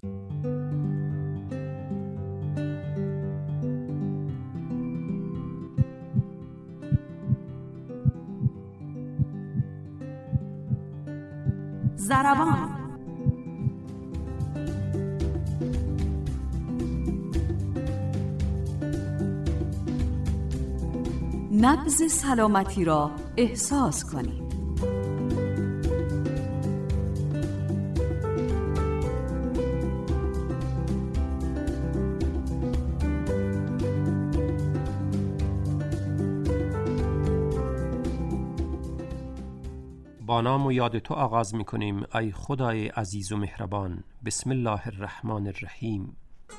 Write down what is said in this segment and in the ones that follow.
ضربان. نبض سلامتی را احساس کنید. با نام و یاد تو آغاز می کنیم ای خدای عزیز و مهربان. بسم الله الرحمن الرحیم.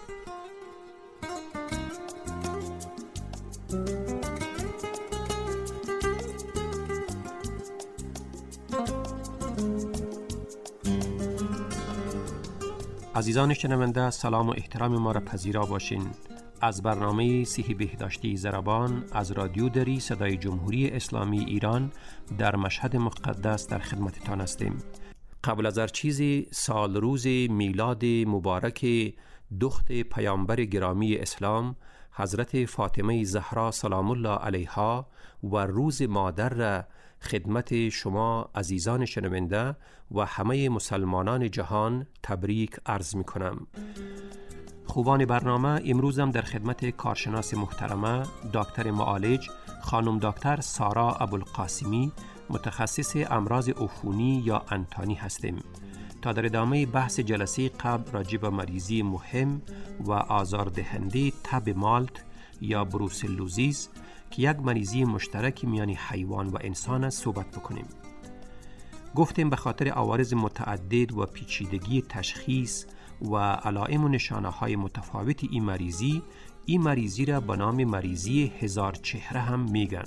عزیزان شنونده، سلام و احترام ما را پذیرا باشین. از برنامه صحی بهداشتی ضربان از رادیو دری صدای جمهوری اسلامی ایران در مشهد مقدس در خدمتتان هستیم. قبل از هر چیزی سال روز میلاد مبارک دخت پیامبر گرامی اسلام حضرت فاطمه زهرا سلام الله علیها و روز مادر را خدمت شما عزیزان شنونده و همه مسلمانان جهان تبریک عرض می کنم. خوبان برنامه، امروزم در خدمت کارشناس محترمه دکتر معالج خانم دکتر سارا ابوالقاسمی متخصص امراض عفونی یا انتانی هستیم تا در ادامه بحث جلسه قبل راجع به مریضی مهم و آزاردهنده تب مالت یا بروسلوزیس که یک مریضی مشترک میان حیوان و انسان است صحبت بکنیم. گفتیم به خاطر عوارض متعدد و پیچیدگی تشخیص و علائم و نشانه های متفاوت این مریضی را به نام مریضی هزار چهره هم میگن.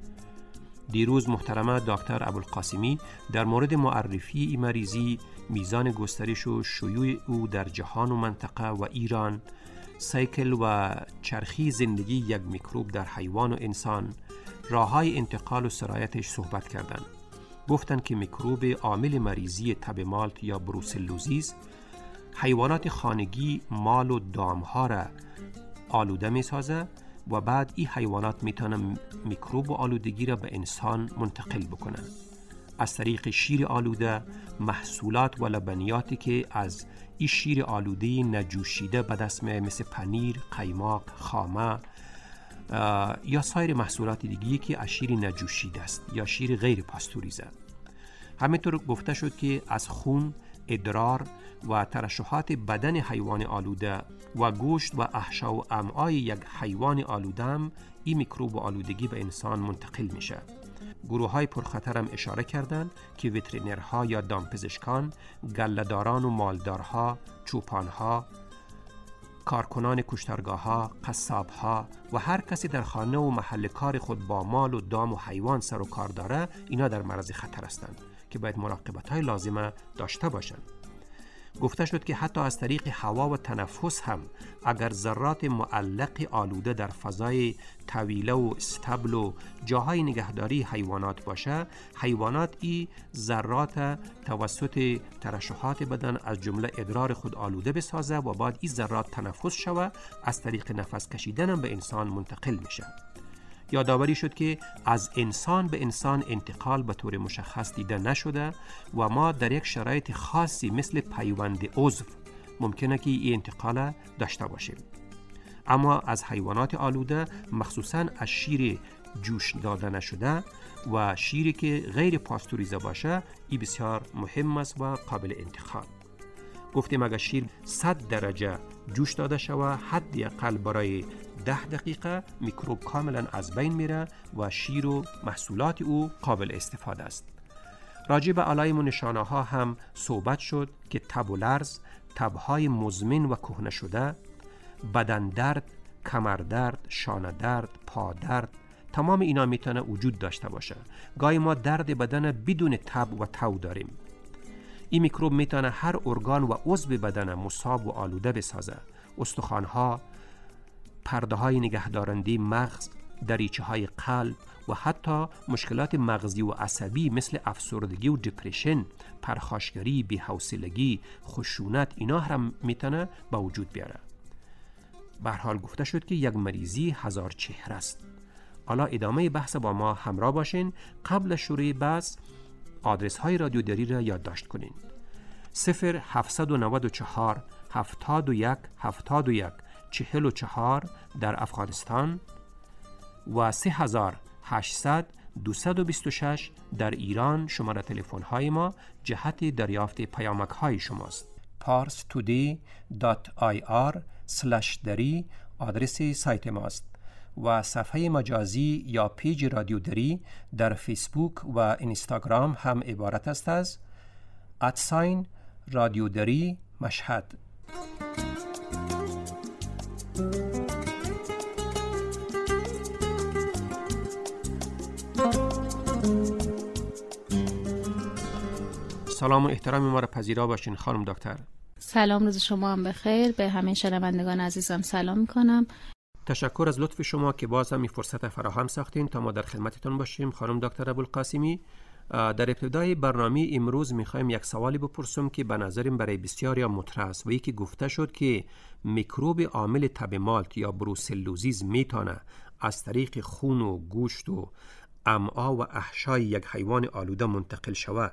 دیروز محترمه دکتر ابوالقاسمی در مورد معرفی این مریضی، میزان گسترش و شیوع او در جهان و منطقه و ایران، سیکل و چرخی زندگی یک میکروب در حیوان و انسان، راه‌های انتقال و سرایتش صحبت کردند. گفتند که میکروب عامل مریضی تب مالت یا بروسلوزیس حیوانات خانگی مال و دامها را آلوده می سازه و بعد این حیوانات می توانند میکروب و آلودگی را به انسان منتقل بکنند. از طریق شیر آلوده، محصولات و لبنیاتی که از این شیر آلوده نجوشیده به دست میاد مثل پنیر، قیماق، خامه یا سایر محصولات دیگری که از شیر نجوشیده است یا شیر غیر پاستوریزه. همینطور گفته شد که از خون، ادرار و ترشحات بدن حیوان آلوده و گوشت و احشا و امعای یک حیوان آلوده هم این میکروب و آلودگی به انسان منتقل میشه. گروه های پرخطر هم اشاره کردند که وترینرها یا دامپزشکان، گله‌داران و مالدارها، چوپانها، کارکنان کشتارگاه‌ها، قصاب‌ها و هر کسی در خانه و محل کار خود با مال و دام و حیوان سر و کار داره، اینا در معرض خطر هستند که باید مراقبت‌های لازمه داشته باشند. گفته شد که حتی از طریق هوا و تنفس هم اگر ذرات معلق آلوده در فضای طویله و استبل و جاهای نگهداری حیوانات باشه، حیوانات این ذرات توسط ترشحات بدن از جمله ادرار خود آلوده بسازه و بعد این ذرات تنفس شوه، از طریق نفس کشیدن هم به انسان منتقل میشه. یادآوری شد که از انسان به انسان انتقال به طور مشخص دیده نشده و ما در یک شرایط خاصی مثل پیوند عضو ممکنه که این انتقال داشته باشیم. اما از حیوانات آلوده، مخصوصاً از شیر جوش داده نشده و شیری که غیر پاستوریزه باشه، این بسیار مهم است و قابل انتقال. گفتیم اگر شیر 100 درجه جوش داده شود، حداقل برای 10 دقیقه میکروب کاملا از بین میره و شیر و محصولات او قابل استفاده است. راجع به علائم و نشانه ها هم صحبت شد که تب و لرز، تبهای مزمن و کهنه شده، بدن درد، کمر درد، شانه درد، پا درد، تمام اینا میتونه وجود داشته باشه. گاهی ما درد بدن بدون تب و تو داریم. این میکروب میتونه هر ارگان و عضو بدن مصاب و آلوده بسازه. استخوان‌ها، پرده‌های نگهدارنده مغز، دریچه‌های قلب، و حتی مشکلات مغزی و عصبی مثل افسردگی و دپرشن، پرخاشگری، بی‌حوصلگی، خشونت، اینا هم میتونه به وجود بیاره. به هر حال گفته شد که یک مریضی هزار چهره است. حالا ادامه بحث با ما همراه باشین. قبل شروع بحث آدرس های رادیو دری را یادداشت کنین. 0794 71 71 44 در افغانستان و 3800 226 در ایران شماره تلفن های ما جهت دریافت پیامک های شماست. parstoday.ir/dari آدرس سایت ماست و صفحه مجازی یا پیج رادیو دری در فیسبوک و اینستاگرام هم عبارت است از رادیو دری مشهد. سلام و احترام ما را پذیرا باشین خانم دکتر. سلام، روز شما هم بخیر. به همه شنوندگان عزیزم سلام میکنم. تشکر از لطف شما که باز هم این فرصت فراهم ساختین تا ما در خدمتتون باشیم خانم دکتر ابوالقاسمی. در ابتدای برنامه امروز میخوایم یک سوالی بپرسم که به نظرم برای بسیاری مطرح است و یکی گفته شد که میکروب عامل تب مالت یا بروسلوزیس میتونه از طریق خون و گوشت و امعا و احشای یک حیوان آلوده منتقل شود.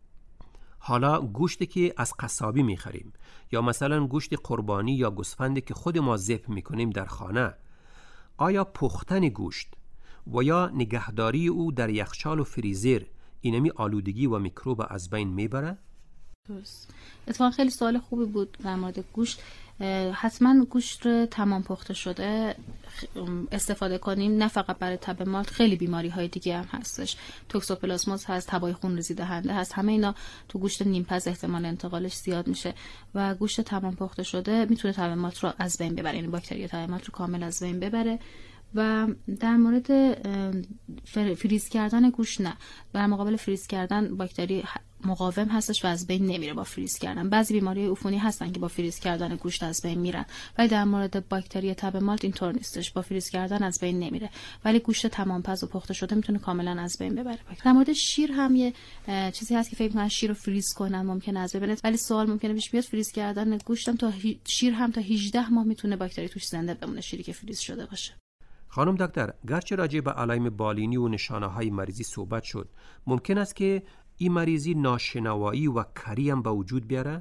حالا گوشتی که از قصابی میخریم یا مثلا گوشت قربانی یا گوسفندی که خود ما ذبح میکنیم در خانه، آیا پختن گوشت و یا نگهداری او در یخچال و فریزر اینمی آلودگی و میکروب از بین میبره؟ اتفاقا خیلی سوال خوبی بود در مورد گوشت. حتما گوشت رو تمام پخته شده استفاده کنیم، نه فقط برای تب مالت، خیلی بیماری های دیگه هم هستش. توکسوپلاسموز هست، تبای خونریزی دهنده هست، همه اینا تو گوشت نیمپز احتمال انتقالش زیاد میشه و گوشت تمام پخته شده میتونه تب مالت رو از بین ببره، یعنی باکتری تب مالت رو کامل از بین ببره. و در مورد فریز کردن گوشت، نه، در مقابل فریز کردن باکتری مقاوم هستش و از بین نمیره با فریز کردن. بعضی بیماری عفونی هستن که با فریز کردن گوشت از بین میرن، ولی در مورد باکتری تب مالت اینطور نیستش، با فریز کردن از بین نمیره، ولی گوشت تمام پز و پخته شده میتونه کاملا از بین ببره. در مورد شیر هم یه چیزی هست که فکر می‌کنن شیر رو فریز کنن ممکنه از بین بره، ولی سوال ممکنه پیش بیاد فریز کردن گوشت هم تا شیر هم تا 18 ماه میتونه باکتری توش زنده بمونه، شیری که فریز شده باشه. خانم دکتر، گرچه راجع به علائم بالینی و نشانه‌های مریضی صحبت شد، ممکن است که این مریضی ناشنوایی و کری هم به وجود بیاره؟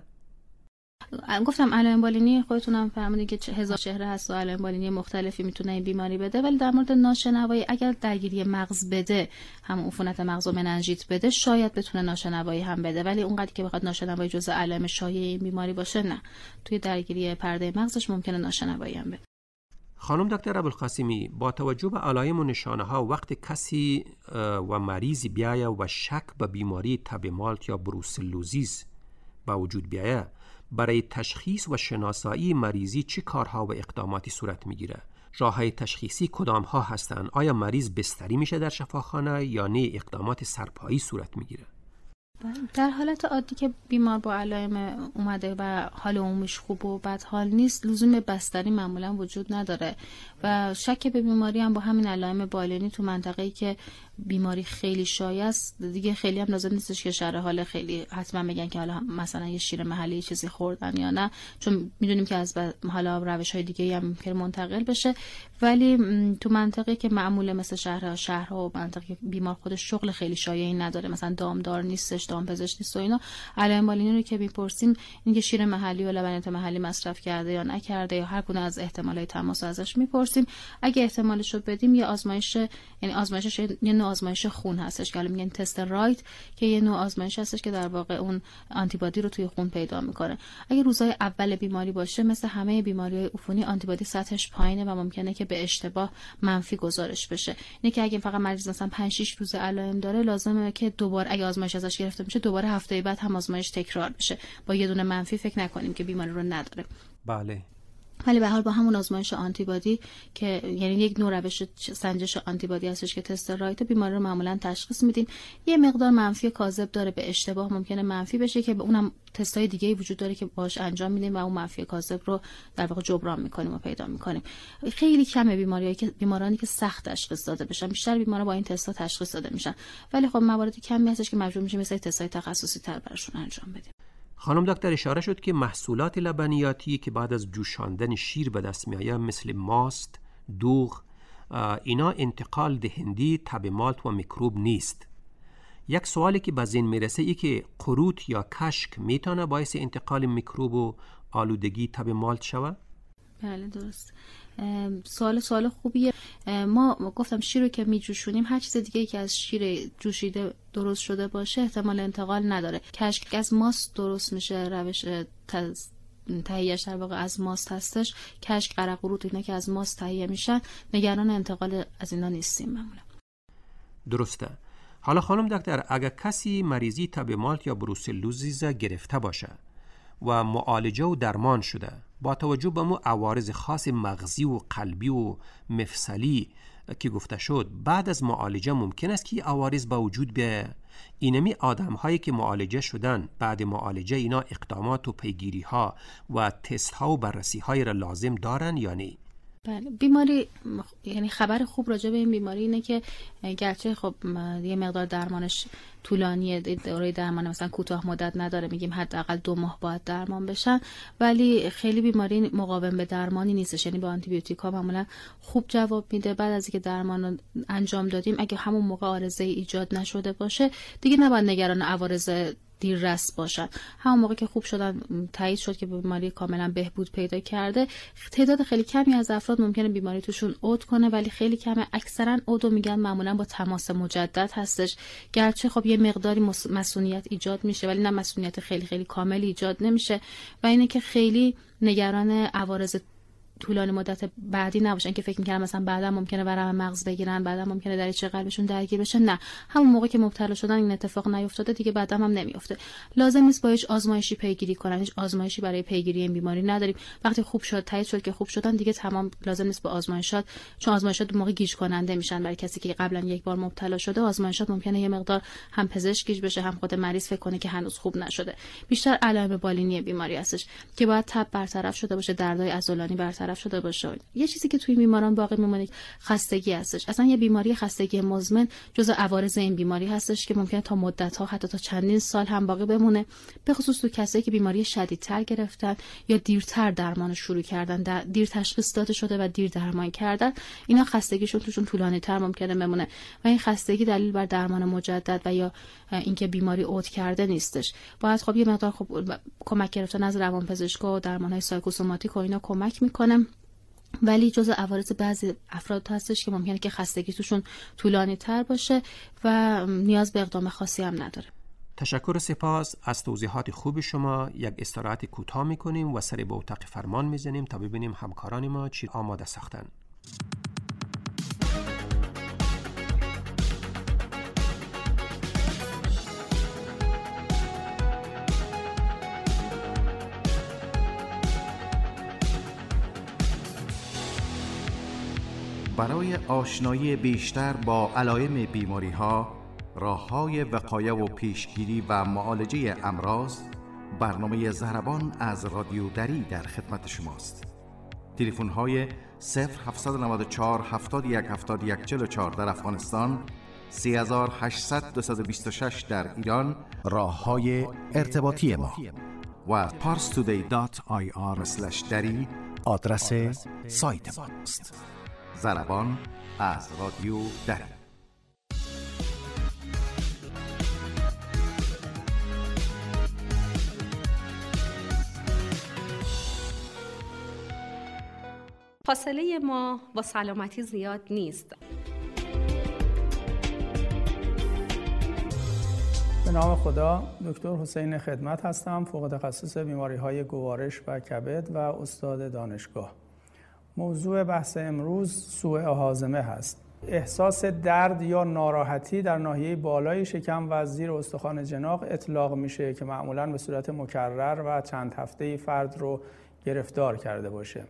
گفتم علائم بالینی خودتونم فرمودین که هزار چهره هست و علائم بالینی مختلفی میتونه این بیماری بده، ولی در مورد ناشنوایی اگر درگیری مغز بده، هم عفونت مغز و مننژیت بده، شاید بتونه ناشنوایی هم بده، ولی اونقدر که بخواد ناشنوایی جزء علائم شایع این بیماری باشه نه. توی درگیری پرده مغزش ممکنه ناشنوایی هم بده. خانم دکتر ابوالقاسمی، با توجه به علائم و نشانه ها وقت کسی و مریضی بیایه و شک به بیماری تب مالت یا بروسلوزیس با وجود بیایه، برای تشخیص و شناسایی مریضی چه کارها و اقداماتی صورت میگیره؟ راههای تشخیصی کدام ها هستند؟ آیا مریض بستری میشه در شفاخانه یا نه اقدامات سرپایی صورت میگیره؟ در حالت عادی که بیمار با علائم اومده و حال عمومیش خوب و بد حال نیست، لزوم به بستری معمولا وجود نداره و شک به بیماری هم با همین علائم بالینی تو منطقه‌ای که بیماری خیلی شایع است دیگه خیلی هم لازم نیستش که شرح حال خیلی حتما بگن که حالا مثلا یه شیر محلی چیزی خوردن یا نه، چون میدونیم که از حالا روش‌های دیگه‌ای هم ممکن منتقل بشه. ولی تو منطقه‌ای که معموله مثل شهرها و منطقه بیمار خودش شغل خیلی شایعی نداره، مثلا دامدار نیستش، دامپزشک نیست و اینا، علائم بالینی رو که میپرسیم اینکه شیر محلی و لبنیات محلی مصرف کرده یا نکرده یا هر کدوم از احتمالات تماس ازش میپرسیم. اگه احتمالش رو بدیم یه آزمایش، یعنی آزمایشش یه نوع آزمایش خون هستش که حالا میگن تست رایت، که یه نوع آزمایش هستش که در واقع اون آنتیبادی رو توی خون پیدا میکنه. اگه روزهای اول بیماری باشه، مثل همه بیماری‌های عفونی آنتیبادی سطحش پایینه و ممکنه که به اشتباه منفی گزارش بشه. اینه که اگه فقط مریض مثلا 5-6 روز علائم داره، لازمه که دوباره اگه آزمایش ازش گرفته میشه دوباره هفته بعد هم آزمایش تکرار بشه. با یه دونه منفی فکر نکنیم که بیماری رو نداره. بله. ولی به حال با همون آزمایش آنتیبادی که یعنی یک نوع روش سنجش آنتیبادی هستش که تست رایت، بیماری رو معمولا تشخیص میدیم. یه مقدار منفی کاذب داره، به اشتباه ممکنه منفی بشه که به اونم تستای دیگه‌ای وجود داره که باهاش انجام میدیم و اون منفی کاذب رو در واقع جبران میکنیم و پیدا میکنیم. خیلی کمه بیمارانی که سخت تشخیص داده بشن، بیشتر بیمارا با این تستا تشخیص داده میشن، ولی خب موارد کمی هستش که مجبور میشیم مثلا تستای تخصصی تر براشون انجام بدیم. خانم دکتر اشاره شد که محصولات لبنیاتی که بعد از جوشاندن شیر به دست میآید مثل ماست، دوغ، اینا انتقال دهنده تب مالت و میکروب نیست. یک سوالی که به ذهن میرسه ای که قروت یا کشک میتونه باعث انتقال میکروب و آلودگی تب مالت شود؟ بله درست. سوال خوبیه. ما گفتم شیر رو که میجوشونیم، هر چیز دیگه که از شیر جوشیده درست شده باشه احتمال انتقال نداره. کشک از ماست درست میشه، روش تهیه‌اش در واقع از ماست هستش. کشک، قرق، قروت اینا که از ماست تهیه میشن، نگران انتقال از اینا نیستیم معمولا. درسته. حالا خانم دکتر، اگر کسی مریضی تب مالت یا بروسلوزیز گرفته باشه و معالجه و درمان شده، با توجه به مو عوارض خاص مغزی و قلبی و مفصلی که گفته شد، بعد از معالجه ممکن است که عوارض با وجود بیاید؟ اینمی آدم هایی که معالجه شدن، بعد معالجه اینا اقدامات و پیگیری ها و تست ها و بررسی های را لازم دارن یا نه؟ بله، بیماری یعنی خبر خوب راجع به این بیماری اینه که گرچه خب یه مقدار درمانش طولانیه، دوره درمان مثلا کوتاه مدت نداره، میگیم حداقل 2 ماه باید درمان بشن، ولی خیلی بیماری مقاوم به درمانی نیستش، یعنی با آنتی بیوتیک ها معمولا خوب جواب میده. بعد از اینکه درمان رو انجام دادیم، اگه همون موقع عارضه ایجاد نشده باشه، دیگه نباید نگران عوارض دیررس باشن. همون موقع که خوب شدن، تایید شد که بیماری کاملا بهبود پیدا کرده، تعداد خیلی کمی از افراد ممکنه بیماری توشون عود کنه، ولی خیلی کمه. اکثرا عودو میگن معمولا با تماس مجدد هستش، گرچه خب یه مقداری مسئولیت ایجاد میشه، ولی نه مسئولیت خیلی خیلی کامل ایجاد نمیشه. و اینه که خیلی نگران عوارض طولانی مدت بعدی نباشن که فکر می‌کنم مثلا بعدا ممکنه ورم مغز بگیرن، بعدا ممکنه دریچه قلبشون درگیر بشه. نه، همون موقع که مبتلا شدن این اتفاق نیفتاده، دیگه بعدا هم نمیفته. لازم نیست با هیچ آزمایشی پیگیری کنن، هیچ آزمایشی برای پیگیری این بیماری نداریم. وقتی خوب شد، تایید شد که خوب شدن، دیگه تمام، لازم نیست با آزمایشات، چون آزمایشات موقع گیج کننده میشن برای کسی که قبلا یک بار مبتلا شده. آزمایشات ممکنه یه مقدار هم پزشک گیج بشه، هم خود مریض فکر کنه که هنوز خوب نشده. بیشتر علائم بالینی بیماری هستش که باید تب برطرف شده باشه، دردهای عضلانی برطرف شده باشه. یه چیزی که توی بیماران باقی میمونه خستگی هستش. اصلا یه بیماری خستگی مزمن جزء عوارض این بیماری هستش که ممکنه تا مدت‌ها، حتی تا چندین سال هم باقی بمونه، به خصوص تو کسایی که بیماری شدیدتر گرفتن یا دیرتر درمان شروع کردن، دیر تشخیص داده شده و دیر درمان کردن. اینا خستگیشون توشون طولانی‌تر ممکنه بمونه و این خستگی دلیل بر درمان مجدد و یا اینکه بیماری عود کرده نیستش. باید خب یه مقدار خب کمک گرفتن از روانپزشکا و درمان‌های سایکوسوماتیک و اینا کمک می‌کنه، ولی جزء عوارض بعضی افراد هستش که ممکنه که خستگی توشون طولانی تر باشه و نیاز به اقدام خاصی هم نداره. تشکر و سپاس از توضیحات خوب شما. یک استراحت کوتاه میکنیم و سر به اتاق فرمان میزنیم تا ببینیم همکاران ما چی آماده ساختن. برای آشنایی بیشتر با علائم بیماری‌ها، راه‌های وقایه و پیشگیری و معالجه امراض، برنامه ضربان از رادیو دری در خدمت شماست. تلفن‌های 0794 71 71 44 در افغانستان، 3800 226 در ایران، راه‌های ارتباطی ما و parstoday.ir/dari آدرس سایت ماست. ضربان از رادیو دری. فاصله ما با سلامتی زیاد نیست. به نام خدا، دکتر حسین خدمت هستم، فوق تخصص بیماری‌های گوارش و کبد و استاد دانشگاه. موضوع بحث امروز سوء هاضمه هست. احساس درد یا ناراحتی در ناحیه بالای شکم و زیر استخوان جناق اطلاق میشه که معمولاً به صورت مکرر و چند هفته‌ای فرد رو گرفتار کرده باشه.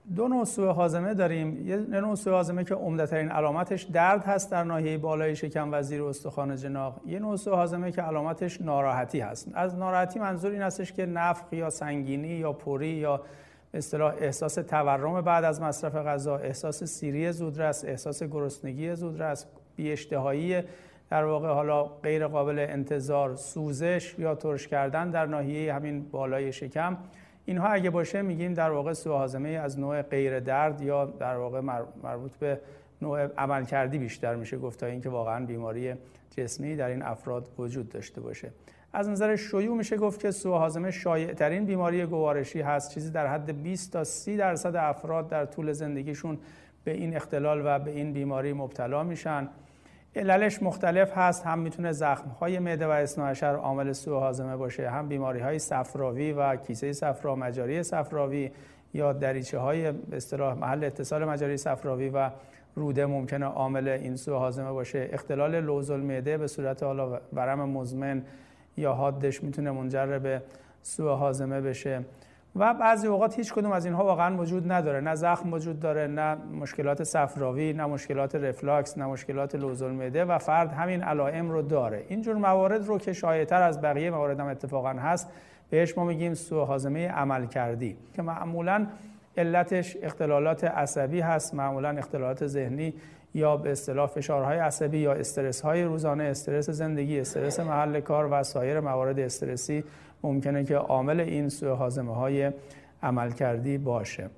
دو نوع سوء هاضمه داریم. یه نوع سوء هاضمه که عمدترین علامتش درد هست در ناحیه بالای شکم و زیر استخوان جناق. یه نوع سوء هاضمه که علامتش ناراحتی هست. از ناراحتی منظور این هستش که نفخ یا سنگینی یا پری یا به اصطلاح احساس تورم بعد از مصرف غذا، احساس سیری زودرس، احساس گرسنگی زودرس، بی‌اشتهایی در واقع حالا غیر قابل انتظار، سوزش یا ترش کردن در ناحیه همین بالای شکم، اینها اگه باشه میگیم در واقع سوء هاضمه از نوع غیر درد یا در واقع مربوط به نوع عملکردی بیشتر میشه گفت تا اینکه واقعا بیماری جسمی در این افراد وجود داشته باشه. از نظر شیوع میشه گفت که سوء هاضمه شایع ترین بیماری گوارشی هست. چیزی در حد 20 تا 30% افراد در طول زندگیشون به این اختلال و به این بیماری مبتلا میشن. عللش مختلف هست، هم میتونه زخم‌های معده و اثناعشر عامل سوء هاضمه باشه، هم بیماری‌های صفراوی و کیسه صفرا، مجاری صفراوی یا دریچه‌های به اصطلاح محل اتصال مجاری صفراوی و روده ممکنه عامل این سوء هاضمه باشه. اختلال لوزالمعده به صورت حالا ورم مزمن یا حادش میتونه منجر به سوء هاضمه بشه و بعضی اوقات هیچ کدوم از اینها واقعا وجود نداره. نه زخم وجود داره، نه مشکلات صفراوی، نه مشکلات رفلاکس، نه مشکلات لوزالمعده و فرد همین علائم رو داره. اینجور موارد رو که شایع‌تر از بقیه موارد هم اتفاقا هست بهش ما میگیم سوء هاضمه عملکردی که معمولاً علتش اختلالات عصبی هست، معمولاً اختلالات ذهنی یا به اصطلاح فشارهای عصبی یا استرس‌های روزانه، استرس زندگی، استرس محل کار و سایر موارد استرسی ممکنه که عامل این سوء هاضمه‌های عملکردی باشه.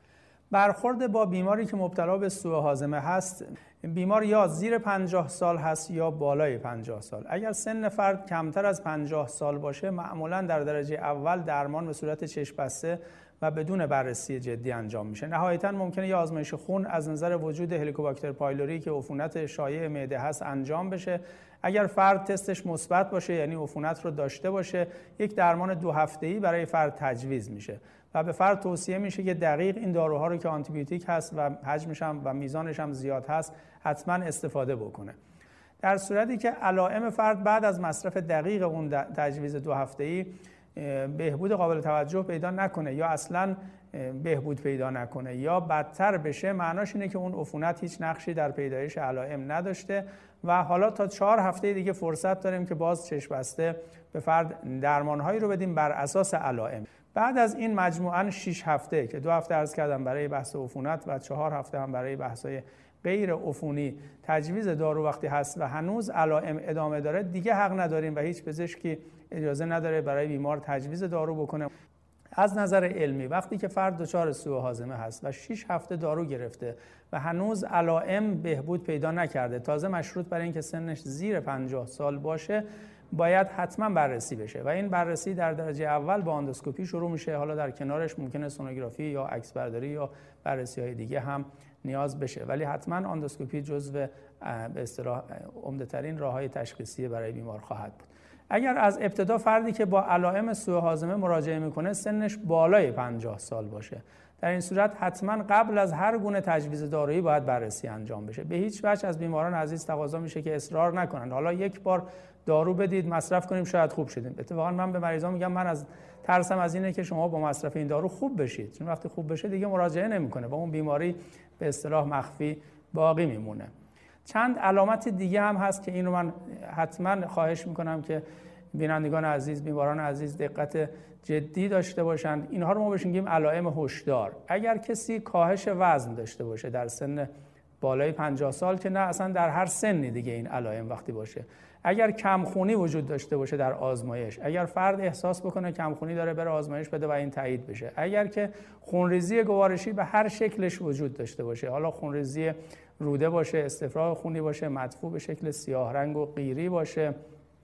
برخورد با بیماری که مبتلا به سوء هاضمه هست، بیمار یا زیر 50 سال هست یا بالای 50 سال. اگر سن فرد کمتر از 50 سال باشه معمولاً در درجه اول درمان به صورت چشم بسته و بدون بررسی جدی انجام میشه. نهایتاً ممکنه یه آزمایش خون از نظر وجود هلیکوباکتر پایلوری که عفونت شایع معده هست انجام بشه. اگر فرد تستش مثبت باشه یعنی عفونت رو داشته باشه، یک درمان 2 هفته‌ای برای فرد تجویز میشه و به فرد توصیه میشه که دقیق این داروها رو که آنتیبیوتیک هست و حجمش هم و میزانش هم زیاد هست حتما استفاده بکنه. در صورتی که علائم فرد بعد از مصرف دقیق اون تجویز 2 هفته‌ای بهبود قابل توجه پیدا نکنه یا اصلا بهبود پیدا نکنه یا بدتر بشه، معناش اینه که اون عفونت هیچ نقشی در پیدایش علائم نداشته و حالا تا 4 هفته دیگه فرصت داریم که باز چشم بسته به فرد درمانهایی رو بدیم بر اساس علائم. بعد از این مجموعاً 6 هفته که 2 هفته عرض کردم برای بحث عفونت و 4 هفته هم برای بحث‌های غیر عفونی تجویز دارو وقتی هست و هنوز علائم ادامه داره، دیگه حق نداریم و هیچ پزشکی اجازه نداره برای بیمار تجویز دارو بکنه. از نظر علمی وقتی که فرد دچار سوء هاضمه هست و 6 هفته دارو گرفته و هنوز علائم بهبود پیدا نکرده، تازه مشروط بر این که سنش زیر 50 سال باشه، باید حتما بررسی بشه و این بررسی در درجه اول با اندوسکوپی شروع میشه. حالا در کنارش ممکنه سونوگرافی یا عکس برداری یا بررسی‌های دیگه هم نیاز بشه، ولی حتما اندوسکوپی جزو به اصطلاح عمده‌ترین راه‌های تشخیصی برای بیمار خواهد بود. اگر از ابتدا فردی که با علائم سوء هاضمه مراجعه میکنه سنش بالای 50 سال باشه، در این صورت حتما قبل از هر گونه تجویز دارویی باید بررسی انجام بشه. به هیچ وجه از بیماران عزیز تقاضا میشه که اصرار نکنن حالا یک بار دارو بدید مصرف کنیم شاید خوب شدیم. اتفاقا من به مریضان میگم من از ترسم از اینه که شما با مصرف این دارو خوب بشید، چون وقتی خوب بشه دیگه مراجعه نمیکنه و اون بیماری به اصطلاح مخفی باقی میمونه. چند علامت دیگه هم هست که این رو من حتما خواهش میکنم که بینندگان عزیز، بیماران عزیز دقت جدی داشته باشند. اینها رو ما بهش میگیم علائم هشدار. اگر کسی کاهش وزن داشته باشه در سن بالای 50 سال که نه اصلا در هر سنی دیگه این علائم وقتی باشه، اگر کمخونی وجود داشته باشه در آزمایش، اگر فرد احساس بکنه کمخونی داره بره آزمایش بده و این تایید بشه، اگر که خونریزی گوارشی به هر شکلش وجود داشته باشه، حالا خونریزی روده باشه، استفراغ خونی باشه، مدفوع به شکل سیاه رنگ و قیری باشه،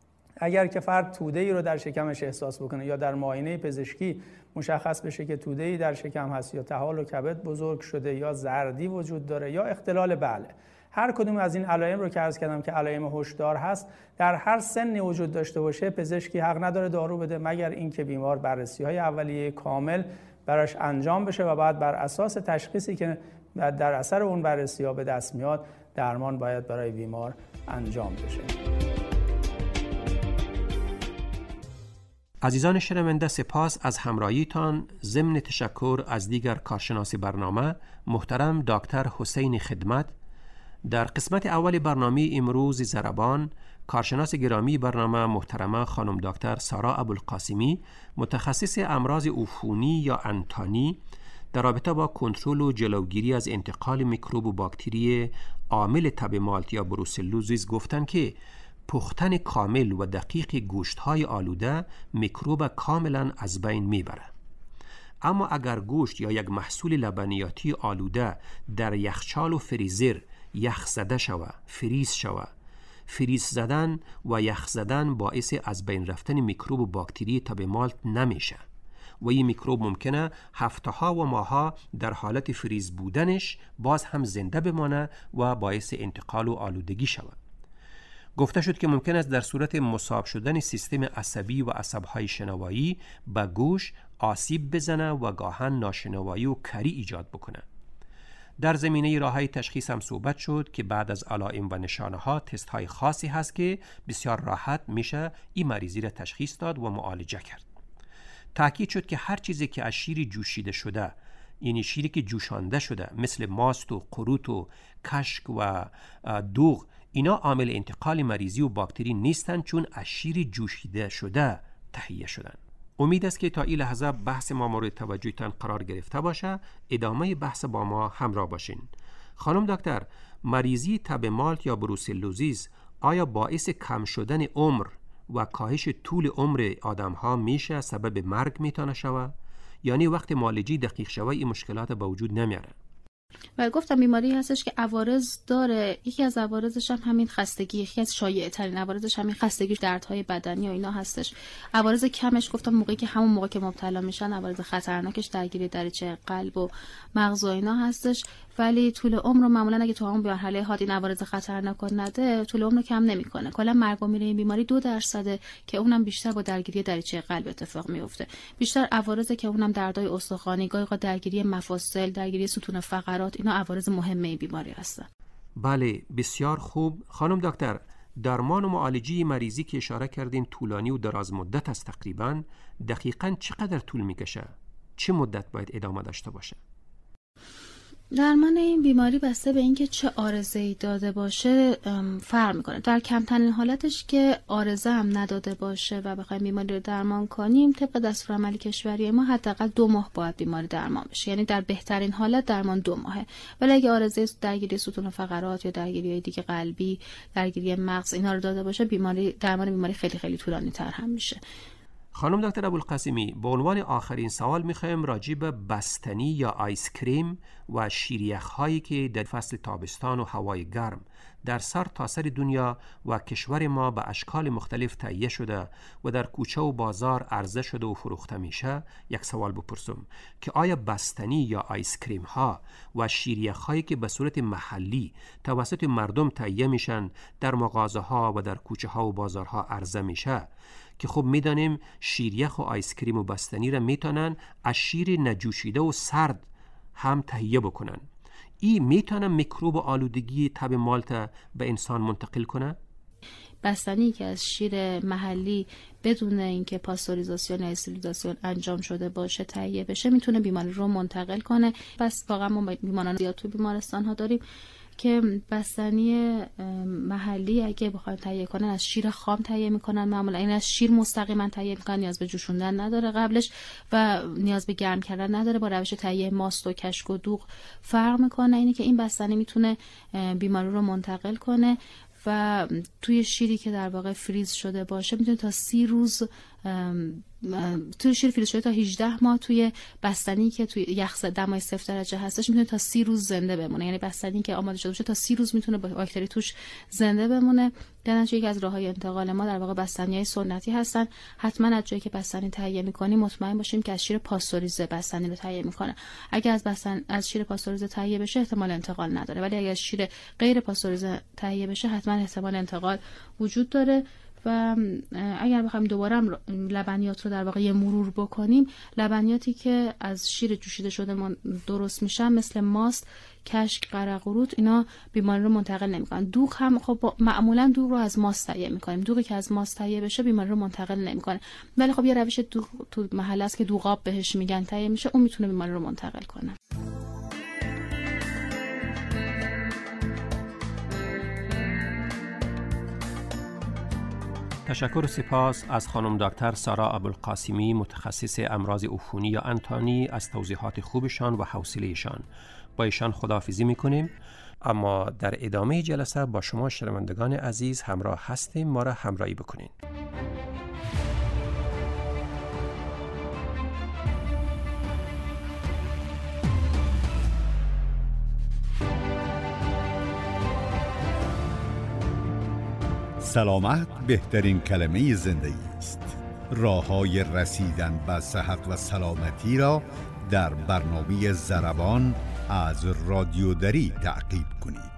اگر که فرد توده‌ای رو در شکمش احساس بکنه یا در معاینه پزشکی مشخص بشه که توده‌ای در شکم هست یا طحال و کبد بزرگ شده یا زردی وجود داره یا اختلال بله، هر کدوم از این علائم رو که عرض کردم که علائم هشدار هست در هر سنی وجود داشته باشه، پزشکی حق نداره دارو بده مگر اینکه بیمار بررسی‌های اولیه کامل براش انجام بشه و بعد بر اساس تشخیصی که در اثر اون بررسی‌ها به دست میاد درمان باید برای بیمار انجام بشه. عزیزان شنونده، سپاس از همراهیتان. ضمن تشکر از دیگر کارشناس برنامه محترم دکتر حسین خدمت. در قسمت اول برنامه امروز ضربان، کارشناس گرامی برنامه محترمه خانم دکتر سارا ابوالقاسمی، متخصص امراض عفونی یا انتانی در رابطه با کنترل و جلوگیری از انتقال میکروب و باکتری عامل تب مالت یا بروسلوزیس، گفتند که پختن کامل و دقیق گوشت‌های آلوده میکروب کاملا از بین میبره. اما اگر گوشت یا یک محصول لبنیاتی آلوده در یخچال و فریزر یخ زده شود، فریز زدن و یخ زدن باعث از بین رفتن میکروب و باکتری تب مالت نمیشه و این میکروب ممکنه هفته‌ها و ماه‌ها در حالت فریز بودنش باز هم زنده بمانه و باعث انتقال و آلودگی شود. گفته شد که ممکن است در صورت مصاب شدن سیستم عصبی و عصب‌های شنوایی به گوش آسیب بزنه و گاهن ناشنوایی و کری ایجاد بکنه. در زمینه راه‌های تشخیص هم صحبت شد که بعد از علائم و نشانه‌ها تست‌های خاصی هست که بسیار راحت میشه این مریضی را تشخیص داد و معالجه کرد. تأکید شد که هر چیزی که از شیر جوشیده شده، یعنی شیری که جوشانده شده مثل ماست و قروت و کشک و دوغ، اینا عامل انتقال مریضی و باکتری نیستن، چون از شیر جوشیده شده تهیه شدن. امید است که تا این لحظه بحث ما مورد توجهتان قرار گرفته باشه. ادامه بحث با ما همراه باشین. خانم دکتر، مریضی تب مالت یا بروسلوزیس آیا باعث کم شدن عمر و کاهش طول عمر آدم ها میشه؟ سبب مرگ میتونه شوه؟ یعنی وقت معالجه دقیق شوه این مشکلات به وجود نمیاره؟ و گفتم بیماری هستش که عوارض داره. یکی از عوارضش هم همین خستگی، یکی از شایع ترین عوارضش همین خستگی، دردهای بدنی و اینا هستش. عوارض کمش گفتم موقعی که همون موقع که مبتلا میشن، عوارض خطرناکش درگیری دریچه قلب و مغز و اینا هستش. ولی طول عمر رو معمولا اگه تو همون مرحله حاد این عوارض خطرناک نده، طول عمر رو کم نمیکنه. کلا مرگ و میر این بیماری 2% که اونم بیشتر با درگیری دریچه قلب اتفاق میفته. بیشتر عوارض که اونم دردهای استخوانی، گاهی اوقات درگیری مفاصل، درگیری ستون فقرات، اینا عوارض مهمه این بیماری هستن. بله، بسیار خوب. خانم دکتر، درمان و معالجه مریضی که اشاره کردین طولانی و دراز مدت است، تقریبا دقیقاً چقدر طول میکشه؟ چه مدت باید ادامه داشته باشه؟ درمان این بیماری بسته به اینکه چه عارضه‌ای داده باشه فرق میکنه. در کمترین حالتش که عارضه هم نداده باشه و بخوایم بیماری رو درمان کنیم، طبق دستورالعمل کشوری ما حداقل 2 ماه باید بیماری درمان بشه. یعنی در بهترین حالت درمان 2 ماهه. ولی اگه عارضه درگیری ستون فقرات یا درگیری دیگه قلبی، درگیری مغز اینا رو داده باشه، درمان بیماری خیلی خیلی طولانی تر هم میشه. خانم دکتر ابوالقاسمی، به عنوان آخرین سوال میخوایم راجع به بستنی یا آیس کریم و شیریخ‌هایی که در فصل تابستان و هوای گرم در سر تاسر دنیا و کشور ما به اشکال مختلف تهیه شده و در کوچه و بازار عرضه شده و فروخته میشه، یک سوال بپرسم که آیا بستنی یا آیس کریم ها و شیریخ‌هایی که به صورت محلی توسط مردم تهیه میشن در مغازه ها و در کوچه ها و بازارها عرضه میشه، که خب میدانیم شیریخ و آیس کریم و بستنی را میتونن از شیر نجوشیده و سرد هم تهیه بکنن، این میتونه میکروب و آلودگی تب مالت به انسان منتقل کنه؟ بستنی که از شیر محلی بدون اینکه پاستوریزاسیون یا استریلیزاسیون انجام شده باشه تهیه بشه، میتونه بیماری رو منتقل کنه. پس واقعا ما بیماران زیاد تو بیمارستان ها داریم که بستنی محلی اگه بخوان تهیه کنن از شیر خام تهیه میکنن. معمولا این از شیر مستقیما تهیه میکنن، نیاز به جوشوندن نداره قبلش و نیاز به گرم کردن نداره. با روش تهیه ماست و کشک و دوغ فرق میکنه. اینه که این بستنی میتونه بیماری رو منتقل کنه و توی شیری که در واقع فریز شده باشه میتونه تا 30 روز توی شیر فریز شده تا 18 ماه توی بستنی که توی یخ دمای 0 درجه هستش میتونه تا 30 روز زنده بمونه. یعنی بستنی که آماده شده باشه تا 30 روز میتونه باکتری توش زنده بمونه. در نتیجه یکی از راههای انتقال ما در واقع بستنی‌های سنتی هستن. حتما از جایی که بستنی تهیه می‌کنیم مطمئن باشیم که از شیر پاستوریزه بستنی رو تهیه می‌کنه. اگه از شیر پاستوریزه تهیه بشه احتمال انتقال نداره، ولی اگه از شیر غیر پاستوریزه تهیه بشه حتما احتمال انتقال وجود داره و اگر بخوایم دوباره هم لبنیات رو در واقع مرور بکنیم، لبنیاتی که از شیر جوشیده شده درست میشن مثل ماست، کشک، قرقروت، اینا بیماری رو منتقل نمیکنن. دوغ هم خب معمولا دوغ رو از ماست تهیه میکنیم. دوغی که از ماست تهیه بشه بیماری رو منتقل نمیکنه. ولی خب یه روش دوغ تو محل است که دوغاب بهش میگن تهیه میشه، اون میتونه بیماری رو منتقل کنه. تشکر و سپاس از خانم دکتر سارا ابوالقاسمی، متخصص امراض عفونی یا انتانی، از توضیحات خوبشان و حوصله‌شان. با ایشان خداحافظی میکنیم، اما در ادامه جلسه با شما شنوندگان عزیز همراه هستیم. ما را همراهی بکنین. سلامت بهترین کلمه زندگی است. راه‌های رسیدن به صحت و سلامتی را در برنامه ضربان از رادیو دری تعقیب کنید.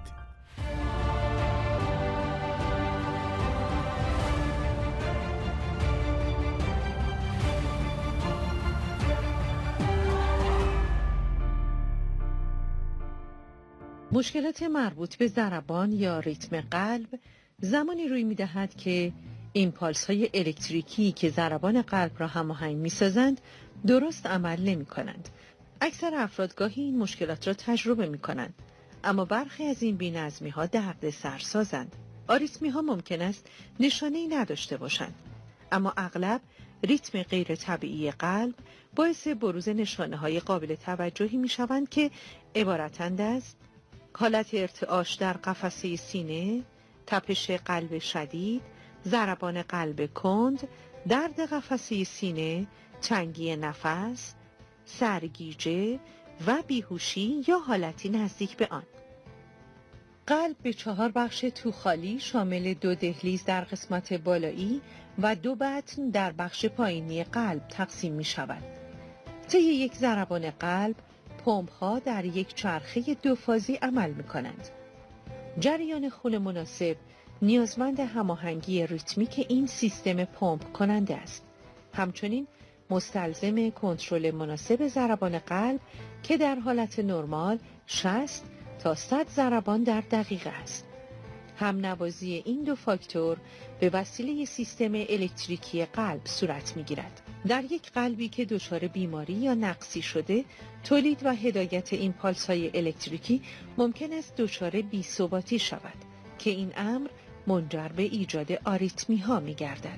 مشکلات مربوط به ضربان یا ریتم قلب زمانی روی می‌دهد که ایمپالس‌های الکتریکی که ضربان قلب را هماهنگ می‌سازند درست عمل نمی‌کنند. اکثر افراد گاهی این مشکلات را تجربه می‌کنند، اما برخی از این بی‌نظمی‌ها دردسر سازند. آریتمی‌ها ممکن است نشانه‌ای نداشته باشند، اما اغلب ریتم غیر طبیعی قلب باعث بروز نشانه‌های قابل توجهی می‌شوند که عبارتند از حالت ارتعاش در قفسه سینه، تپش قلب شدید، ضربان قلب کند، درد قفسه سینه، تنگی نفس، سرگیجه و بیهوشی یا حالتی نزدیک به آن. قلب به 4 بخش توخالی شامل 2 دهلیز در قسمت بالایی و 2 بطن در بخش پایینی قلب تقسیم می شود. طی یک ضربان قلب، پمپ‌ها در یک چرخه 2 فازی عمل می کنند. جریان خون مناسب نیازمند هماهنگی ریتمیک این سیستم پمپ کننده است. همچنین مستلزم کنترل مناسب ضربان قلب که در حالت نرمال 60 تا 100 ضربان در دقیقه است. همنوازی این 2 فاکتور به وسیله سیستم الکتریکی قلب صورت می‌گیرد. در یک قلبی که دچار بیماری یا نقصی شده، تولید و هدایت ایمپالس‌های الکتریکی ممکن است دچار بی‌ثباتی شود که این امر منجر به ایجاد آریتمی‌ها می‌گردد.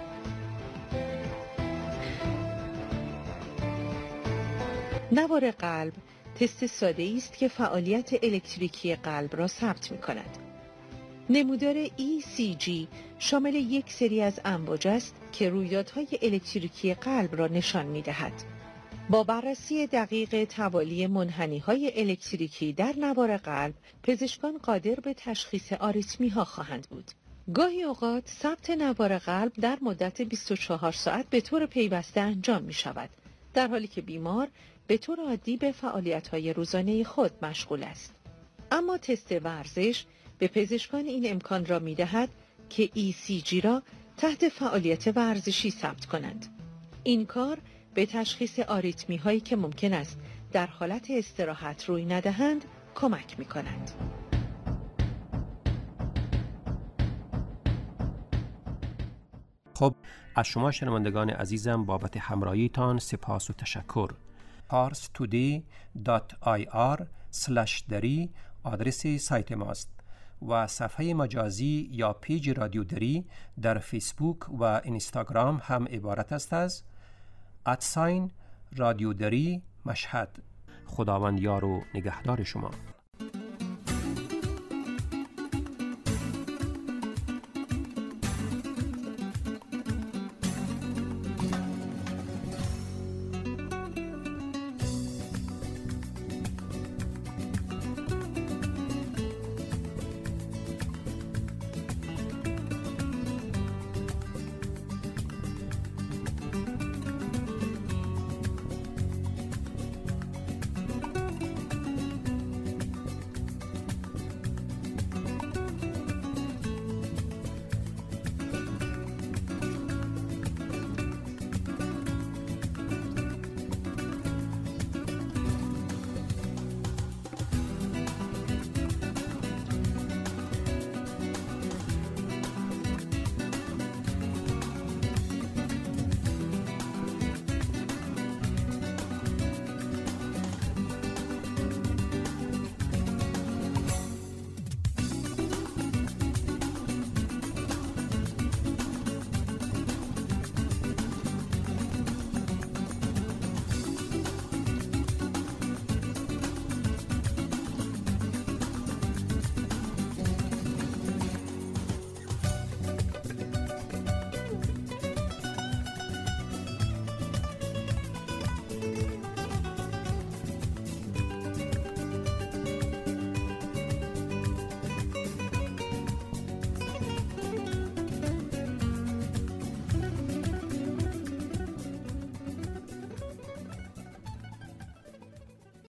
نوار قلب تست ساده‌ای است که فعالیت الکتریکی قلب را ثبت می‌کند. نمودار ECG شامل یک سری از امواج است که رویدادهای الکتریکی قلب را نشان می‌دهد. با بررسی دقیق توالی منحنی‌های الکتریکی در نوار قلب، پزشکان قادر به تشخیص آریتمی‌ها خواهند بود. گاهی اوقات ثبت نوار قلب در مدت 24 ساعت به طور پیوسته انجام می‌شود، در حالی که بیمار به طور عادی به فعالیت‌های روزانه خود مشغول است. اما تست ورزش به پزشکان این امکان را می‌دهد که ECG را تحت فعالیت ورزشی ثبت کنند. این کار به تشخیص آریتمی هایی که ممکن است در حالت استراحت روی ندهند کمک می‌کنند. خب، از شما شنوندگان عزیزم بابت همراهیتان سپاس و تشکر. parstoday.ir/dari آدرس سایت ماست و صفحه مجازی یا پیج رادیو دری در فیسبوک و اینستاگرام هم عبارت است از @رادیو دری مشهد. خداوند یار و نگهدار شما.